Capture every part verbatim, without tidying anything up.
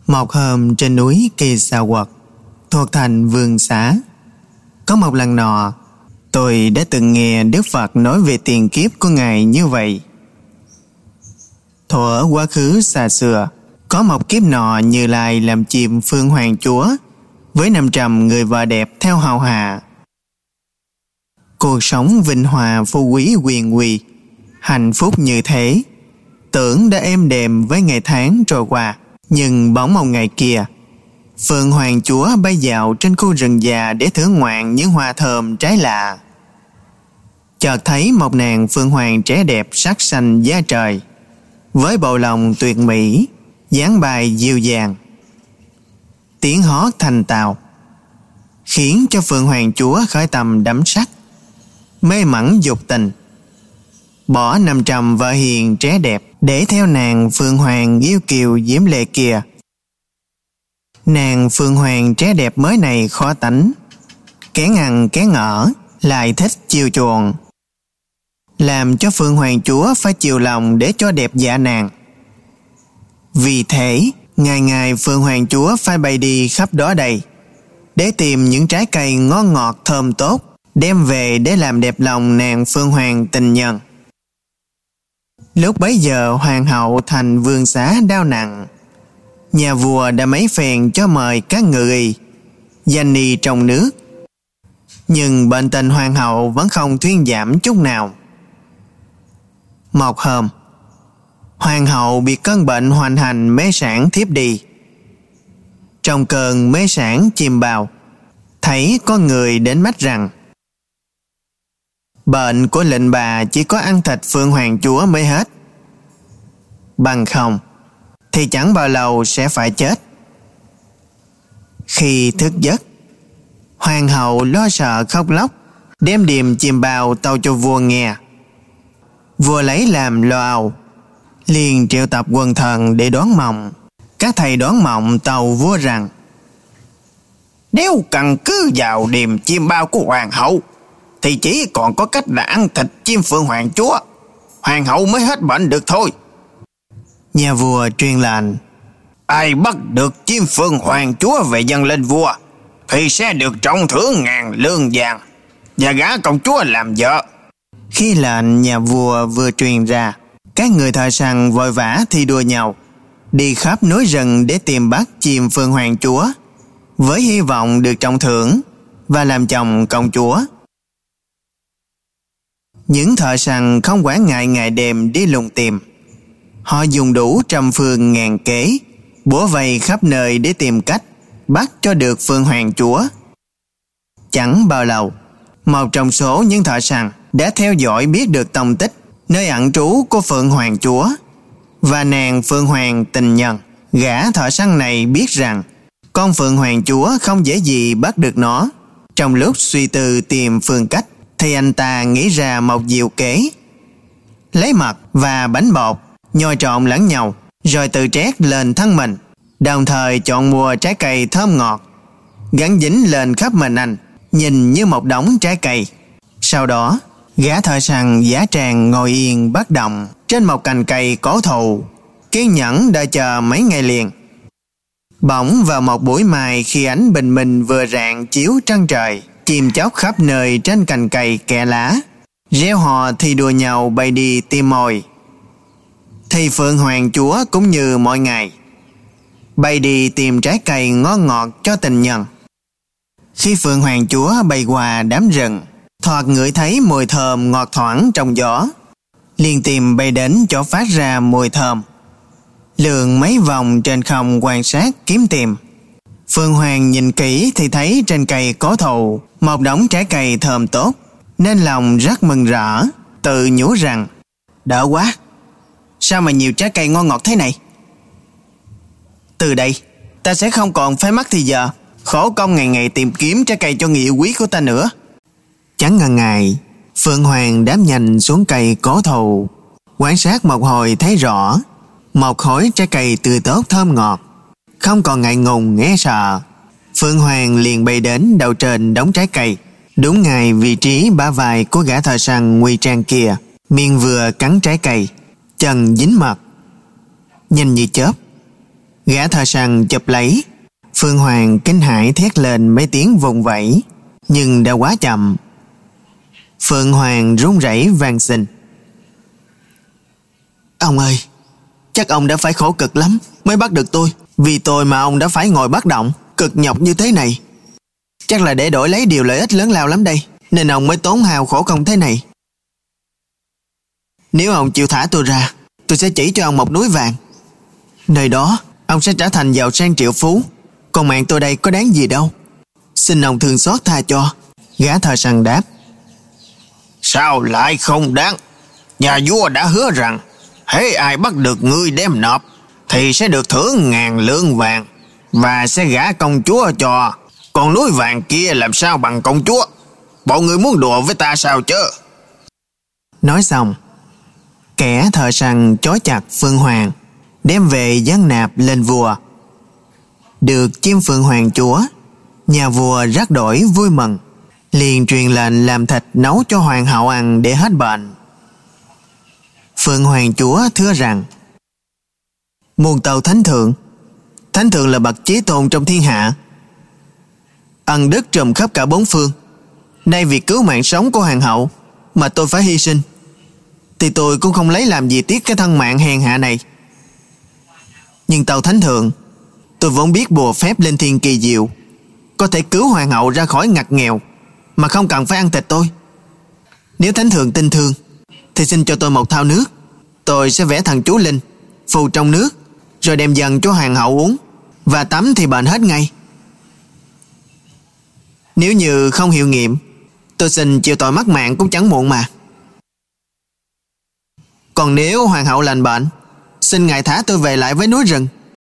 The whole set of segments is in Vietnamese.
Một hôm trên núi Kỳ Xà Quật thuộc thành Vương Xá, có một lần nọ tôi đã từng nghe Đức Phật nói về tiền kiếp của Ngài như vậy. Thuở quá khứ xa xưa, có một kiếp nọ Như Lai làm chim Phương Hoàng Chúa với năm trăm người vợ đẹp theo hầu hạ. Cuộc sống vinh hoa phú quý quyền quy, hạnh phúc như thế, tưởng đã êm đềm với ngày tháng trôi qua. Nhưng bỗng một ngày kia, Phương Hoàng Chúa bay dạo trên khu rừng già để thưởng ngoạn những hoa thơm trái lạ. Chợt thấy một nàng Phương Hoàng trẻ đẹp sắc xanh da trời, với bộ lòng tuyệt mỹ, dáng bài dịu dàng, tiếng hót thành tào, khiến cho Phương Hoàng Chúa khởi tâm đắm sắc, mê mẩn dục tình, bỏ năm trăm vợ hiền trẻ đẹp để theo nàng Phương Hoàng yêu kiều diễm lệ kia. Nàng Phương Hoàng trẻ đẹp mới này khó tánh, kén ăn kén ở, lại thích chiều chuộng, làm cho Phương Hoàng Chúa phải chiều lòng để cho đẹp dạ nàng. Vì thế, ngày ngày Phương Hoàng Chúa phải bay đi khắp đó đây để tìm những trái cây ngon ngọt thơm tốt, đem về để làm đẹp lòng nàng Phương Hoàng tình nhân. Lúc bấy giờ hoàng hậu thành Vương Xá đau nặng, nhà vua đã mấy phen cho mời các ngự y, danh y trong nước, nhưng bệnh tình hoàng hậu vẫn không thuyên giảm chút nào. Một hôm, hoàng hậu bị cơn bệnh hoành hành mê sản thiếp đi. Trong cơn mê sản chìm bào, thấy có người đến mách rằng bệnh của lệnh bà chỉ có ăn thịt Phương Hoàng Chúa mới hết, bằng không thì chẳng bao lâu sẽ phải chết. Khi thức giấc, hoàng hậu lo sợ khóc lóc, đem điềm chìm bào tâu cho vua nghe. Vua lấy làm lo âu, liền triệu tập quần thần để đoán mộng. Các thầy đoán mộng tâu vua rằng nếu căn cứ vào điềm chim bao của hoàng hậu thì chỉ còn có cách là ăn thịt chim Phương Hoàng Chúa, hoàng hậu mới hết bệnh được thôi. Nhà vua truyền lệnh, ai bắt được chim Phương Hoàng Chúa về dâng lên vua thì sẽ được trọng thưởng ngàn lương vàng và gả công chúa làm vợ. Khi lệnh nhà vua vừa truyền ra, các người thợ săn vội vã thi đua nhau đi khắp núi rừng để tìm bắt chim Phương Hoàng Chúa, với hy vọng được trọng thưởng và làm chồng công chúa. Những thợ săn không quản ngại ngày đêm đi lùng tìm. Họ dùng đủ trăm phương ngàn kế, bủa vây khắp nơi để tìm cách bắt cho được Phương Hoàng Chúa. Chẳng bao lâu, một trong số những thợ săn đã theo dõi biết được tông tích nơi ẩn trú của Phương Hoàng Chúa và nàng Phương Hoàng tình nhân. Gã thợ săn này biết rằng con Phương Hoàng Chúa không dễ gì bắt được nó. Trong lúc suy tư tìm phương cách thì anh ta nghĩ ra một diệu kế. Lấy mật và bánh bột nhồi trộn lẫn nhau, rồi tự trét lên thân mình, đồng thời chọn mua trái cây thơm ngọt gắn dính lên khắp mình anh, nhìn như một đống trái cây. Sau đó, gã thợ săn giá tràng ngồi yên bất động trên một cành cây cổ thụ, kiên nhẫn đợi chờ mấy ngày liền. Bỗng vào một buổi mai, khi ánh bình minh vừa rạng chiếu trăng trời, chim chóc khắp nơi trên cành cây kẽ lá reo hò thi đua nhau bay đi tìm mồi. Thì Phương Hoàng Chúa cũng như mọi ngày bay đi tìm trái cây ngon ngọt cho tình nhân. Khi Phương Hoàng Chúa bay qua đám rừng, thoạt ngửi thấy mùi thơm ngọt thoảng trong gió, liền tìm bay đến chỗ phát ra mùi thơm, lượn mấy vòng trên không quan sát kiếm tìm. Phương Hoàng nhìn kỹ thì thấy trên cây cổ thụ một đống trái cây thơm tốt, nên lòng rất mừng rỡ, tự nhủ rằng đỡ quá, sao mà nhiều trái cây ngon ngọt thế này. Từ đây ta sẽ không còn phải mất thì giờ khổ công ngày ngày tìm kiếm trái cây cho người yêu quý của ta nữa. Chẳng ngần ngại, Phương Hoàng đáp nhanh xuống cây cổ thụ, quan sát một hồi thấy rõ một khối trái cây tươi tốt thơm ngọt. Không còn ngại ngùng e sợ, Phương Hoàng liền bay đến đầu trên đống trái cây, đúng ngay vị trí bả vai của gã thợ săn nguy trang kia, miệng vừa cắn trái cây, chân dính mật. Nhanh như chớp, Gã thợ săn chụp lấy. Phương Hoàng kinh hãi thét lên mấy tiếng vùng vẫy, nhưng đã quá chậm. Phượng Hoàng run rẩy van xin: Ông ơi, chắc ông đã phải khổ cực lắm mới bắt được tôi. Vì tôi mà ông đã phải ngồi bất động, cực nhọc như thế này. Chắc là để đổi lấy điều lợi ích lớn lao lắm đây, nên ông mới tốn hao khổ công thế này. Nếu ông chịu thả tôi ra, tôi sẽ chỉ cho ông một núi vàng. Nơi đó ông sẽ trở thành giàu sang triệu phú. Còn mạng tôi đây có đáng gì đâu. Xin ông thương xót tha cho. Gã thợ săn đáp: Sao lại không đáng? Nhà vua đã hứa rằng hễ ai bắt được ngươi đem nộp thì sẽ được thưởng ngàn lượng vàng và sẽ gả công chúa cho. Còn núi vàng kia làm sao bằng công chúa? Bọn ngươi muốn đùa với ta sao chứ? Nói xong, kẻ thợ săn trói chặt Phương Hoàng, đem về giáng nạp lên vua. Được chiêm Phượng Hoàng chúa, nhà vua rất đổi vui mừng, liền truyền lệnh làm thịt nấu cho hoàng hậu ăn để hết bệnh. Phượng Hoàng chúa thưa rằng: Muôn tàu thánh thượng, thánh thượng là bậc chí tôn trong thiên hạ, ân đức trùm khắp cả bốn phương. Nay vì cứu mạng sống của hoàng hậu mà tôi phải hy sinh, thì tôi cũng không lấy làm gì tiếc cái thân mạng hèn hạ này. Nhưng tàu thánh thượng, tôi vốn biết bùa phép linh thiên kỳ diệu, có thể cứu hoàng hậu ra khỏi ngặt nghèo mà không cần phải ăn thịt tôi. Nếu thánh thượng tin thương thì xin cho tôi một thao nước. Tôi sẽ vẽ thần chú linh phù trong nước, rồi đem dần cho hoàng hậu uống, và tắm thì bệnh hết ngay. Nếu như không hiệu nghiệm, tôi xin chịu tội mất mạng cũng chẳng muộn mà. Còn nếu hoàng hậu lành bệnh, xin ngài thả tôi về lại với núi rừng.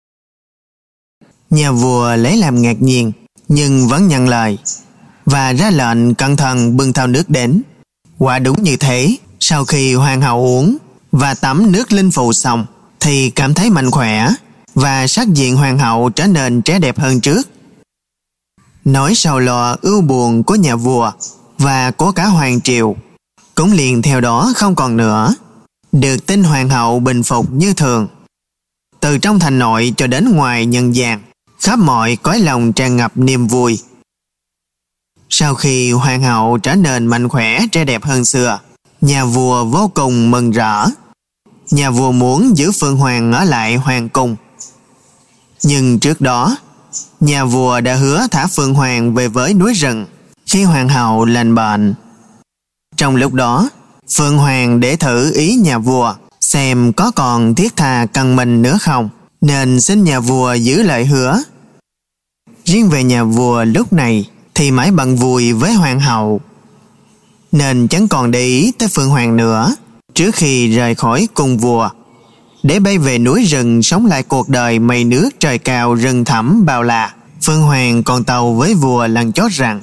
Nhà vua lấy làm ngạc nhiên, nhưng vẫn nhận lời và ra lệnh cẩn thận bưng thao nước đến. Quả đúng như thế, sau khi hoàng hậu uống và tắm nước linh phù xong thì cảm thấy mạnh khỏe, và sắc diện hoàng hậu trở nên trẻ đẹp hơn trước. Nỗi sầu lo ưu buồn của nhà vua và của cả hoàng triều cũng liền theo đó không còn nữa. Được tin hoàng hậu bình phục như thường. Từ trong thành nội cho đến ngoài nhân gian, khắp mọi cõi lòng tràn ngập niềm vui. Sau khi hoàng hậu trở nên mạnh khỏe trẻ đẹp hơn xưa, nhà vua vô cùng mừng rỡ. Nhà vua muốn giữ Phượng Hoàng ở lại hoàng cung. Nhưng trước đó, nhà vua đã hứa thả Phượng Hoàng về với núi rừng khi hoàng hậu lành bệnh. Trong lúc đó, Phượng Hoàng để thử ý nhà vua xem có còn thiết tha cần mình nữa không, nên xin nhà vua giữ lời hứa. Riêng về nhà vua lúc này thì mãi bận vui với hoàng hậu, nên chẳng còn để ý tới Phượng Hoàng nữa. Trước khi rời khỏi cung vua để bay về núi rừng sống lại cuộc đời mây nước trời cao rừng thẳm bao la, Phượng Hoàng còn tâu với vua lần chót rằng: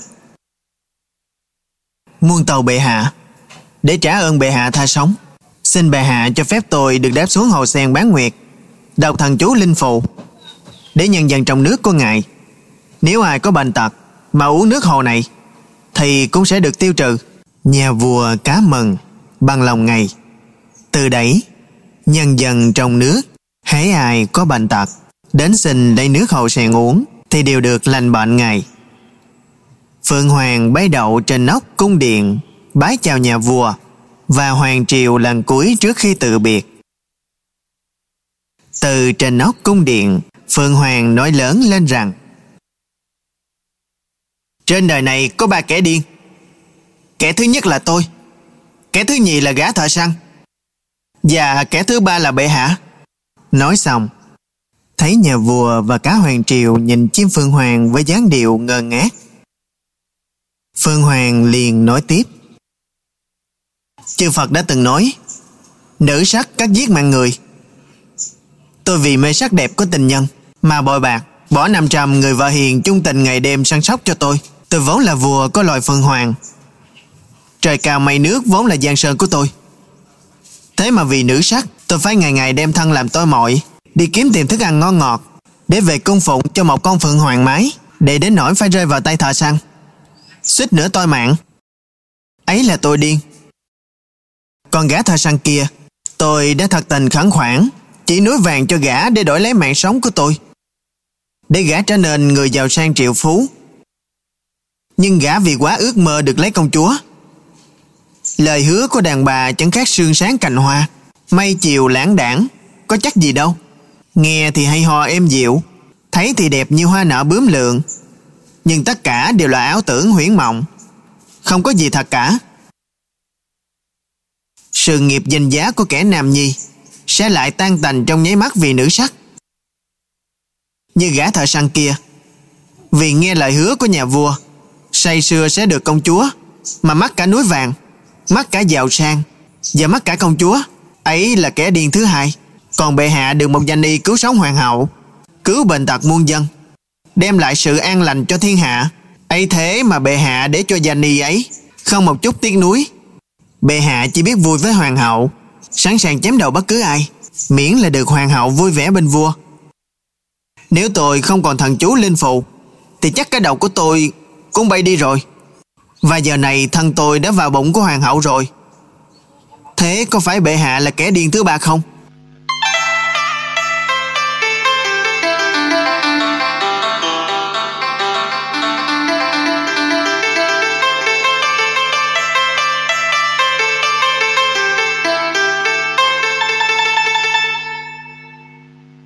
Muôn tàu bệ hạ, để trả ơn bệ hạ tha sống, xin bệ hạ cho phép tôi được đáp xuống hồ sen bán nguyệt, đọc thần chú linh phù để nhân dân trong nước của ngài, nếu ai có bệnh tật mà uống nước hồ này thì cũng sẽ được tiêu trừ. Nhà vua cá mừng bằng lòng ngay. Từ đấy, nhân dân trong nước hễ ai có bệnh tật đến xin lấy nước hồ sen uống thì đều được lành bệnh ngay. Phượng Hoàng bay đậu trên nóc cung điện bái chào nhà vua và hoàng triều lần cuối trước khi từ biệt. Từ trên nóc cung điện, Phượng Hoàng nói lớn lên rằng: Trên đời này có ba kẻ điên. Kẻ thứ nhất là tôi, kẻ thứ nhì là gã thợ săn, và kẻ thứ ba là bệ hạ. Nói xong, thấy nhà vua và cả hoàng triều nhìn chim Phượng Hoàng với dáng điệu ngơ ngác. Phượng Hoàng liền nói tiếp: Chư Phật đã từng nói, nữ sắc cắt giết mạng người. Tôi vì mê sắc đẹp của tình nhân mà bội bạc, bỏ năm trăm người vợ hiền chung tình ngày đêm săn sóc cho tôi. Tôi vốn là vua có loài Phượng Hoàng. Trời cao mây nước vốn là giang sơn của tôi. Thế mà vì nữ sắc, tôi phải ngày ngày đem thân làm tôi mọi, đi kiếm tìm thức ăn ngon ngọt để về cung phụng cho một con Phượng Hoàng mái, để đến nỗi phải rơi vào tay thợ săn, suýt nữa tôi mạng. Ấy là tôi điên. Còn gã thợ săn kia, tôi đã thật tình khẩn khoản chỉ núi vàng cho gã để đổi lấy mạng sống của tôi. để gã trở nên người giàu sang triệu phú. Nhưng gã vì quá ước mơ được lấy công chúa. Lời hứa của đàn bà chẳng khác sương sáng cành hoa, mây chiều lãng đãng, có chắc gì đâu. Nghe thì hay ho êm dịu, thấy thì đẹp như hoa nở bướm lượn, nhưng tất cả đều là ảo tưởng huyễn mộng, không có gì thật cả. Sự nghiệp danh giá của kẻ nam nhi sẽ lại tan tành trong nháy mắt vì nữ sắc. Như gã thợ săn kia, vì nghe lời hứa của nhà vua, say sưa sẽ được công chúa, mà mất cả núi vàng, mất cả giàu sang, và mất cả công chúa. Ấy là kẻ điên thứ hai. Còn bệ hạ được một danh y cứu sống hoàng hậu, cứu bệnh tật muôn dân, đem lại sự an lành cho thiên hạ. Ấy thế mà bệ hạ để cho danh y ấy không một chút tiếc nuối. Bệ hạ chỉ biết vui với hoàng hậu, sẵn sàng chém đầu bất cứ ai, miễn là được hoàng hậu vui vẻ bên vua. Nếu tôi không còn thần chú linh phù, thì chắc cái đầu của tôi cũng bay đi rồi. Và giờ này thân tôi đã vào bụng của hoàng hậu rồi. Thế có phải bệ hạ là kẻ điên thứ ba không?